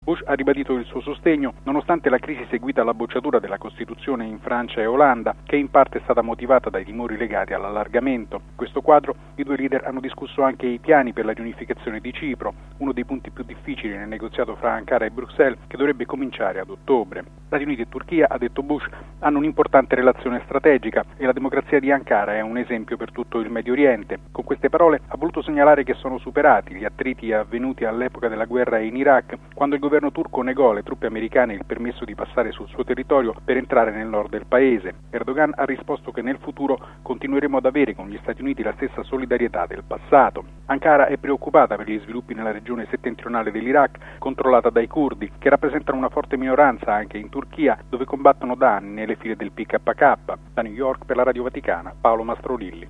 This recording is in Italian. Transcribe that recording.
Bush ha ribadito il suo sostegno nonostante la crisi seguita alla bocciatura della Costituzione in Francia e Olanda, che in parte è stata motivata dai timori legati all'allargamento. In questo quadro i due leader hanno discusso anche i piani per la riunificazione di Cipro, uno dei punti più difficili nel negoziato fra Ankara e Bruxelles, che dovrebbe cominciare ad ottobre. Stati Uniti e Turchia, ha detto Bush, hanno un'importante relazione strategica e la democrazia di Ankara è un esempio per tutto il Medio Oriente. Con queste parole ha voluto segnalare che sono superati gli attriti avvenuti all'epoca della guerra in Iraq, quando il governo turco negò alle truppe americane il permesso di passare sul suo territorio per entrare nel nord del paese. Erdogan ha risposto che nel futuro continueremo ad avere con gli Stati Uniti la stessa solidarietà del passato. Ankara è preoccupata per gli sviluppi nella regione settentrionale dell'Iraq, controllata dai curdi, che rappresentano una forte minoranza anche in Turchia, dove combattono da anni nelle file del PKK. Da New York per la Radio Vaticana, Paolo Mastrolilli.